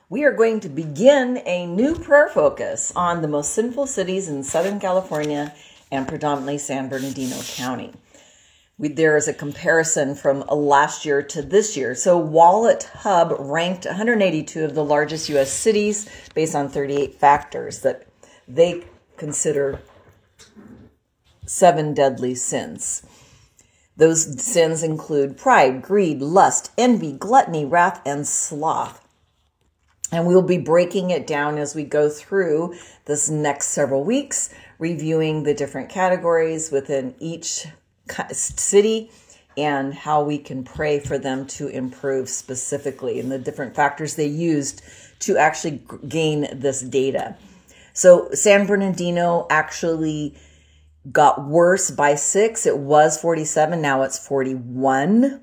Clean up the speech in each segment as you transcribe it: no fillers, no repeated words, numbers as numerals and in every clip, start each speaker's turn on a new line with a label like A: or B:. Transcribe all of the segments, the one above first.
A: We are going to begin a new prayer focus on the most sinful cities in Southern California and predominantly San Bernardino County. There is a comparison from last year to this year. So Wallet Hub ranked 182 of the largest U.S. cities based on 38 factors that they consider 7 deadly sins. Those sins include pride, greed, lust, envy, gluttony, wrath, and sloth. And we'll be breaking it down as we go through this next several weeks, reviewing the different categories within each city and how we can pray for them to improve specifically and the different factors they used to actually gain this data. So San Bernardino actually got worse by 6. It was 47. Now it's 41.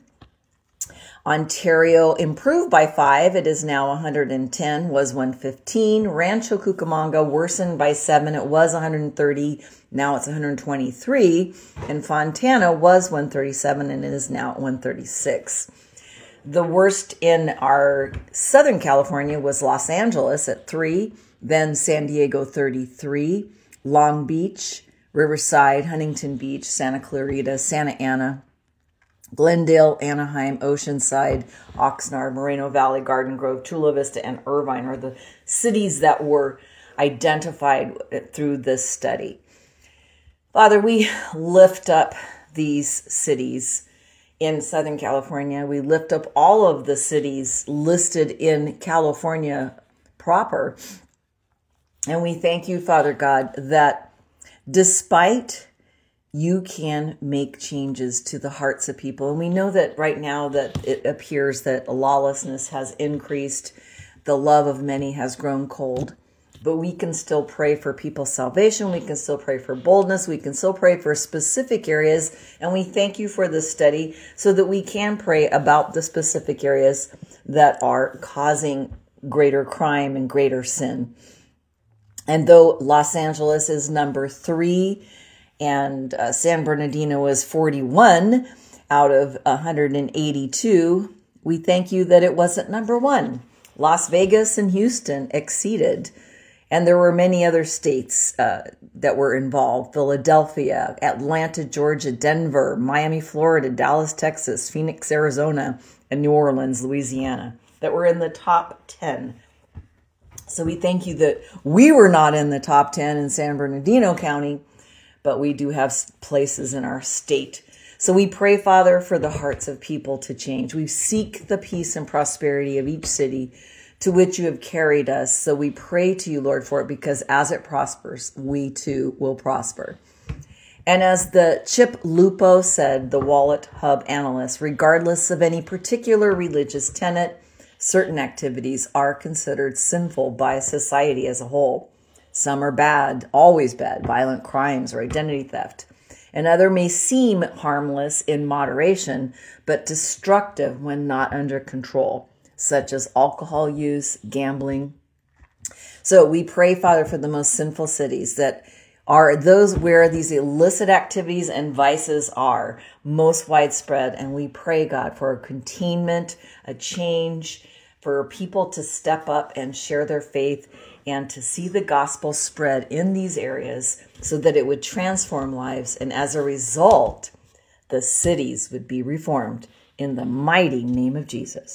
A: Ontario improved by 5. It is now 110, was 115. Rancho Cucamonga worsened by 7. It was 130. Now it's 123. And Fontana was 137 and it is now 136. The worst in our Southern California was Los Angeles at 3. Then San Diego 33. Long Beach, Riverside, Huntington Beach, Santa Clarita, Santa Ana, Glendale, Anaheim, Oceanside, Oxnard, Moreno Valley, Garden Grove, Chula Vista, and Irvine are the cities that were identified through this study. Father, we lift up these cities in Southern California. We lift up all of the cities listed in California proper. And we thank you, Father God, that despite you can make changes to the hearts of people. And we know that right now that it appears that lawlessness has increased. The love of many has grown cold. But we can still pray for people's salvation. We can still pray for boldness. We can still pray for specific areas. And we thank you for this study so that we can pray about the specific areas that are causing greater crime and greater sin. And though Los Angeles is number 3, and San Bernardino is 41 out of 182. We thank you that it wasn't number 1. Las Vegas and Houston exceeded. And there were many other states that were involved. Philadelphia, Atlanta, Georgia, Denver, Miami, Florida, Dallas, Texas, Phoenix, Arizona, and New Orleans, Louisiana, that were in the top 10. So we thank you that we were not in the top 10 in San Bernardino County, but we do have places in our state. So we pray, Father, for the hearts of people to change. We seek the peace and prosperity of each city to which you have carried us. So we pray to you, Lord, for it, because as it prospers, we too will prosper. And as the Chip Lupo said, the Wallet Hub analyst, regardless of any particular religious tenet, certain activities are considered sinful by society as a whole. Some are bad, always bad, violent crimes or identity theft. And other may seem harmless in moderation, but destructive when not under control, such as alcohol use, gambling. So we pray, Father, for the most sinful cities that are those where these illicit activities and vices are most widespread. And we pray, God, for a containment, a change, for people to step up and share their faith and to see the gospel spread in these areas so that it would transform lives. And as a result, the cities would be reformed in the mighty name of Jesus.